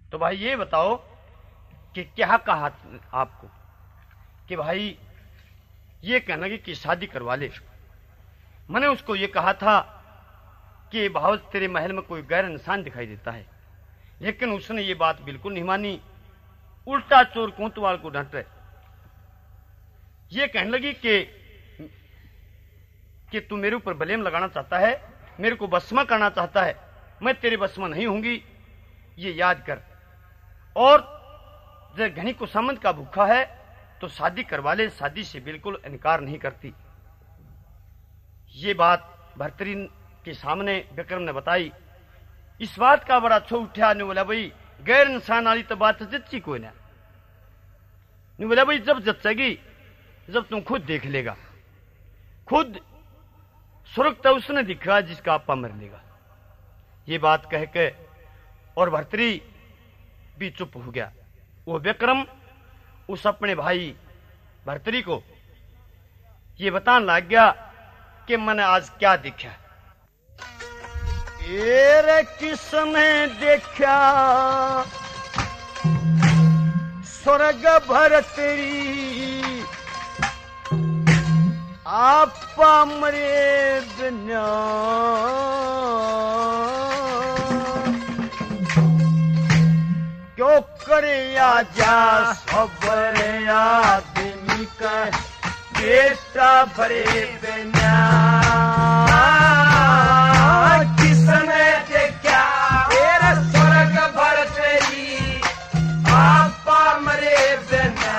तो भाई ये बताओ कि क्या कहा आपको कि भाई ये कहना कि शादी करवा ले। मैंने उसको ये कहा था कि भाव तेरे महल में कोई गैर इंसान दिखाई देता है, लेकिन उसने ये बात बिल्कुल नहीं मानी, उल्टा चोर कोतवाल को डांटे। ये कहने लगी कि तू मेरे ऊपर ब्लेम लगाना चाहता है, मेरे को बसमा करना चाहता है, मैं तेरे बस में नहीं होंगी, ये याद कर। और जब घनी को सामंत का भूखा है तो शादी करवा ले, शादी से बिल्कुल इनकार नहीं करती। ये बात भर्तरी के सामने विक्रम ने बताई। इस बात का बड़ा अच्छा उठा। ने बोला भाई गैर इंसान वाली तो बात जच्ची कोई ना। ने बोला भाई जब जचेगी जब तुम खुद देख लेगा, खुद स्वर्ग तो उसने दिखा जिसका आपा मर लेगा। ये बात कह के और भर्तरी भी चुप हो गया। वो विक्रम उस अपने भाई भर्तरी को ये बताने लग गया कि मैंने आज क्या देखा। रे किसने देखा स्वर्ग भर्तरी, आपा मरे बिना क्यों करे आजा सबर आदमी का बेटा भरे बिना। किसने देखा तेरा स्वर्ग भर्तरी, आपा मरे बिना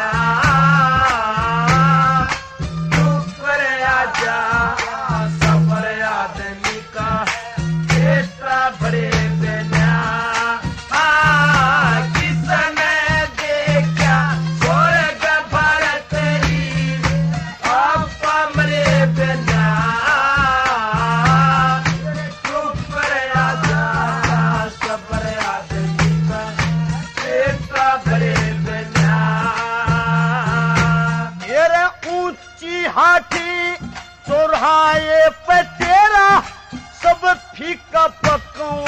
क्यों करे आजा सबर आदमी का बेटा भरे बिना। हाथी चौराहे पे तेरा सब फीका पकवान,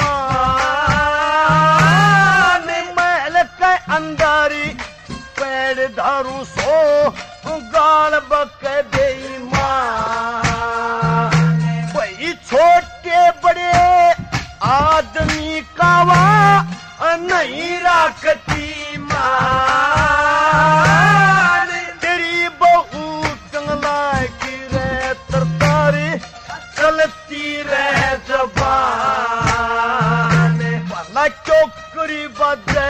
महल के अंदरी पेड़ धारू सो गाल बके बेईमान। वही छोटे बड़े आदमी का वहाँ नहीं रखती मान। चलती रह जबान भला चौकरी बजे,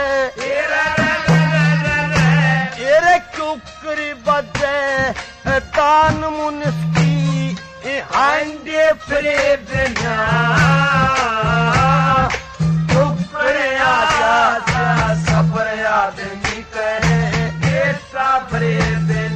एरे चौकरी बजे दान मुनिस्की हांडे फिरे बिना। चौकरे आजा सबर आदमी कहे बेटा भरे बिना।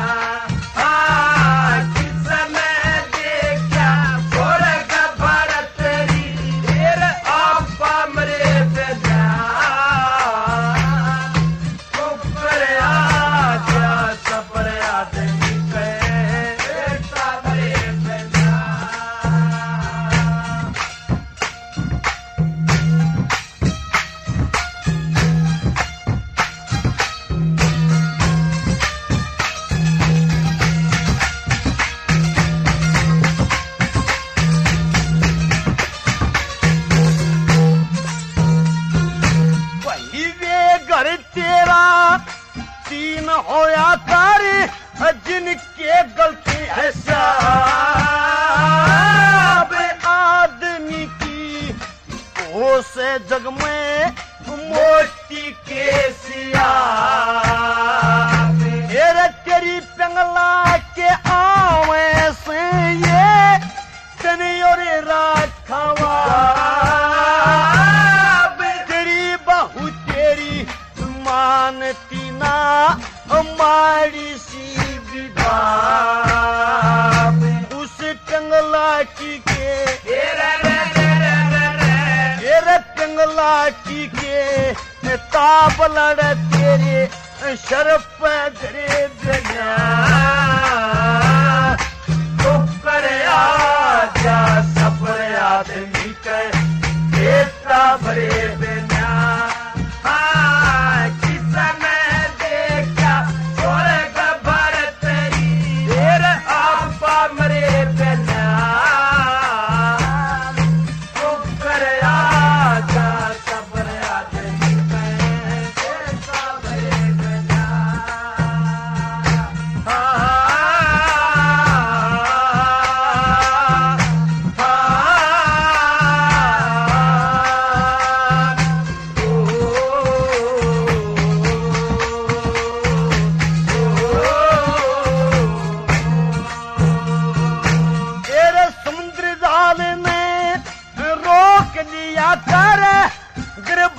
होया तारी जिनके गलती है सब आदमी की, वो से जग में मोती के सिया। तेरी पिंगला के आवे से ये तनी और राखवा, तेरी बहू तेरी मानती ना हमारी सी विधा। उस टंगला की के टंगला की के ताब लड़ तेरे शरफ घरे बिना। तो करे आजा सबर आदमी के बेटा भरे बिना।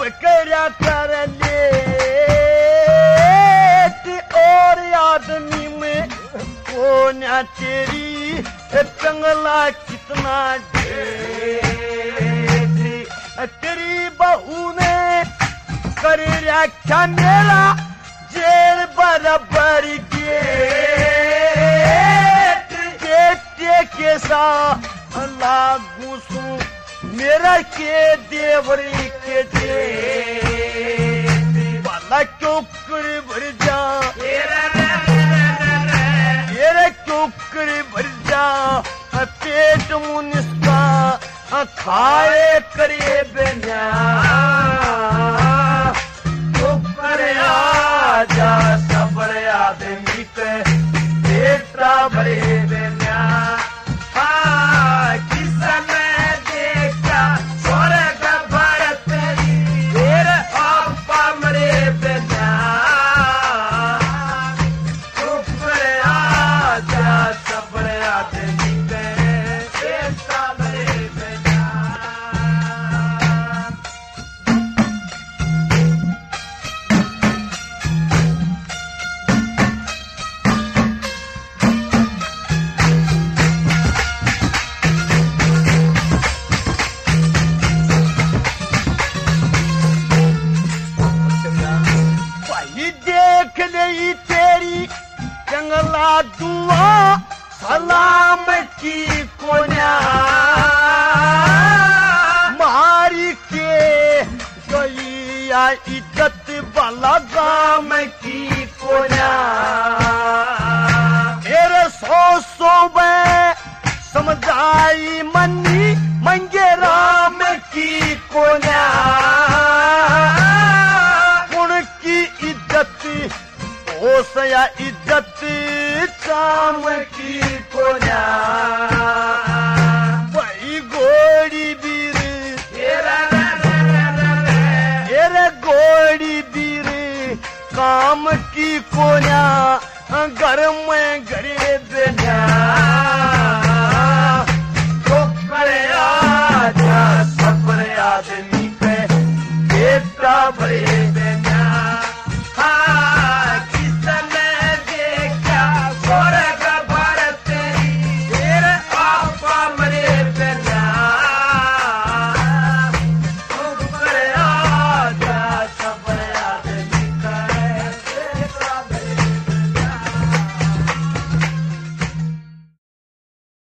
कर्या कर ले और आदमी में कोन्या तेरी जंगला कितना तेरी बहू ने कर्या क्या मेरा जेल बराबर के साथ लागू सू मेरा के देवरी के दे वाला क्यों कर भर जा तेरे क्यों कर भर जा पेट मुनिस का खाए करे बिना जा सबर आदमी के बेटा भरे बिना किसन देखा स्वर्ग भारत फिर आपा मरे बिना जा सबर आदमी के बेटा भरे बिना जंगला दुआ सलाम की कोन्या मारी के गई इज्जत वाला गाम की कोन्या तेरे सौ में समझाई मन्नी मंगे राम की कोन्या उनकी इज्जत हो सया इज्जत काम की कोन्या भाई गोड़ी बीर तेरे गोड़ी बीर काम की कोन्या घर में घरे बिना तो करे आजा सबर आदमी पे बेटा भरे